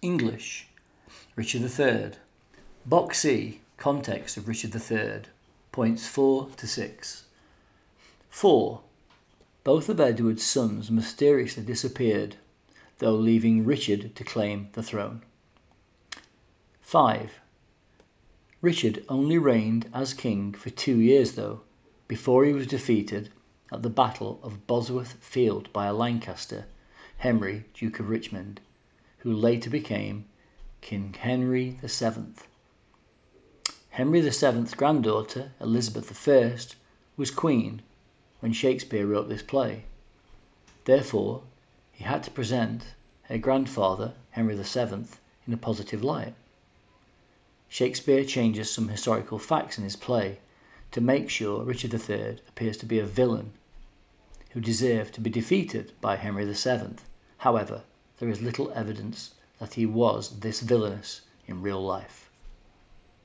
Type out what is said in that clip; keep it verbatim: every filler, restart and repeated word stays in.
English, Richard the Third. Box C, context of Richard the Third, points four to six. four. Both of Edward's sons mysteriously disappeared, though leaving Richard to claim the throne. five. Richard only reigned as king for two years though, before he was defeated at the Battle of Bosworth Field by a Lancaster, Henry, Duke of Richmond, who later became King Henry the Seventh. Henry the Seventh's granddaughter, Elizabeth the First, was queen when Shakespeare wrote this play. Therefore, he had to present her grandfather, Henry the Seventh, in a positive light. Shakespeare changes some historical facts in his play to make sure Richard the Third appears to be a villain who deserved to be defeated by Henry the Seventh. However, there is little evidence that he was this villainous in real life.